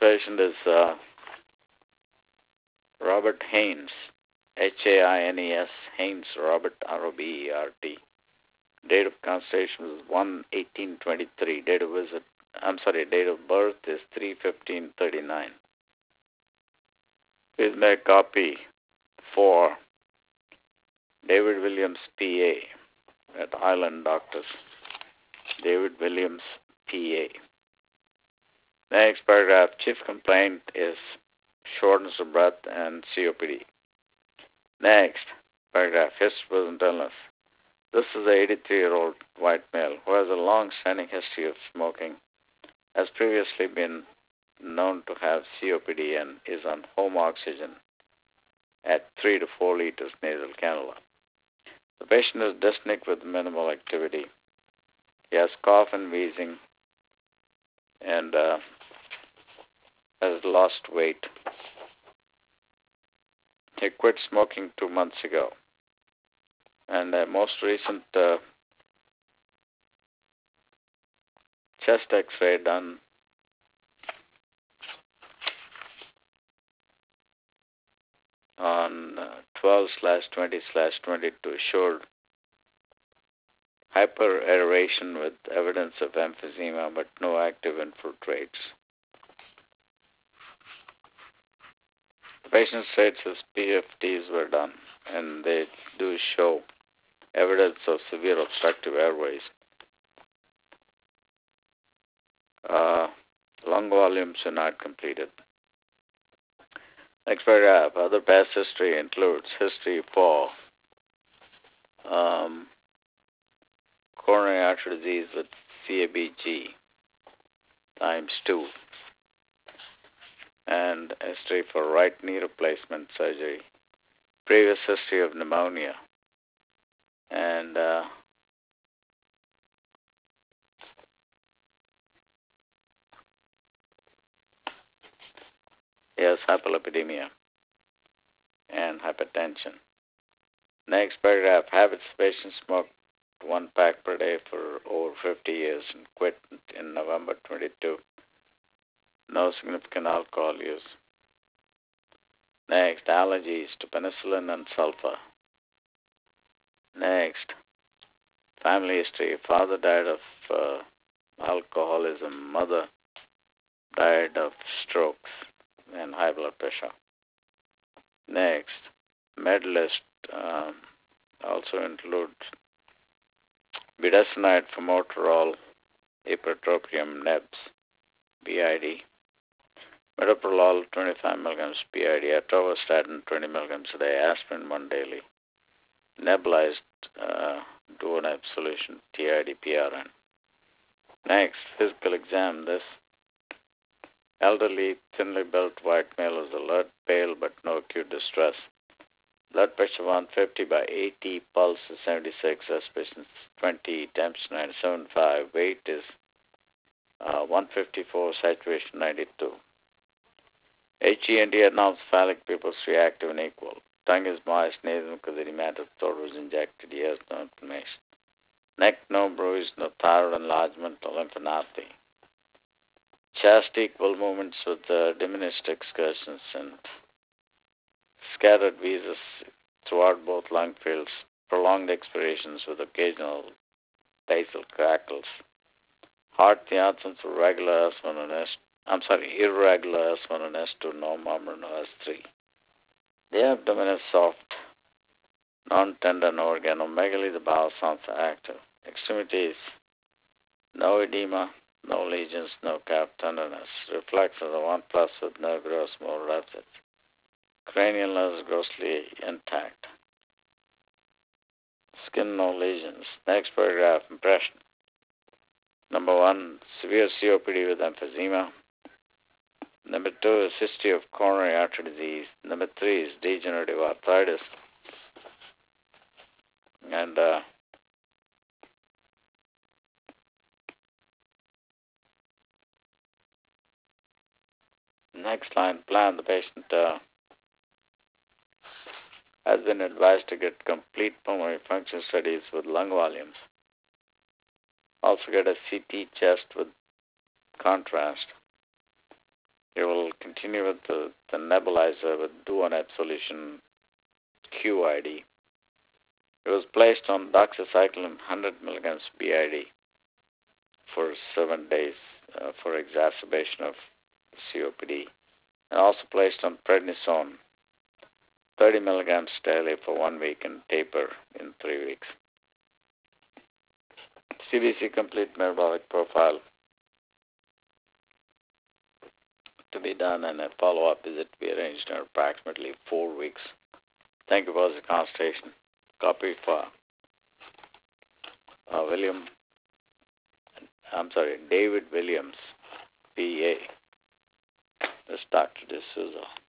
patient is Robert Haynes, Haines, Haynes Robert, Robert. Date of consultation was 1/18/23. Date of birth is 3/15/39. Please make copy for David Williams, PA, at Island Doctors. David Williams, PA. Next paragraph, chief complaint is shortness of breath and COPD. Next paragraph, history, present illness. This is an 83-year-old white male who has a long-standing history of smoking, has previously been known to have COPD, and is on home oxygen at 3 to 4 liters nasal cannula. The patient is dyspneic with minimal activity. He has cough and wheezing and has lost weight. He quit smoking 2 months ago. And most recent chest X-ray done on 12/20/22 showed hyperaeration with evidence of emphysema but no active infiltrates. The patient states his PFTs were done and they do show evidence of severe obstructive airways. Lung volumes are not completed. Next paragraph, other past history includes history for coronary artery disease with CABG ×2, and history for right knee replacement surgery, previous history of pneumonia, and yes, hyperlipidemia and hypertension. Next paragraph, habits. Patient smoked 1 pack per day for over 50 years and quit in November 22. No significant alcohol use. Next, allergies to penicillin and sulfur. Next, family history. Father died of alcoholism. Mother died of strokes and high blood pressure. Next, med list also includes budesonide, formoterol, ipratropium, nebs, BID, metoprolol 25 milligrams BID, atorvastatin 20 milligrams a day, aspirin 1 daily, nebulized Duoneb solution, TID, PRN. Next, physical exam. This elderly, thinly built white male is alert, pale, but no acute distress. Blood pressure 150/80, pulse is 76, respiration 20, temperature 97.5, weight is 154, saturation 92. HEND anophthalmic pupils reactive and equal. Tongue is moist, nasal mucous edematous, throat was injected, ears no inflammation. Neck no bruise, no thyroid enlargement, no lymphadenopathy. Chest equal movements with diminished excursions and scattered wheezes throughout both lung fields, prolonged expirations with occasional basal crackles. Heart, the absence of irregular S1 and S2, no murmur, no S3. The abdomen is soft, non-tender, no organomegaly, the bowel sounds active. Extremities, no edema, no lesions, no calf tenderness. Reflex of the 1+ with no gross motor abscess. Cranial nerves grossly intact. Skin, no lesions. Next paragraph, impression. Number 1, severe COPD with emphysema. Number 2 is history of coronary artery disease. Number 3 is degenerative arthritis. And next line, plan. The patient has been advised to get complete pulmonary function studies with lung volumes. Also get a CT chest with contrast. You will continue with the nebulizer with Duonet solution QID. It was placed on doxycycline 100 milligrams BID for 7 days for exacerbation of COPD, and also placed on prednisone 30 milligrams daily for 1 week and taper in 3 weeks. CBC complete metabolic profile to be done and a follow-up visit to be arranged in approximately 4 weeks. Thank you for the consultation. Copy for David Williams, PA. This is Dr. D'Souza.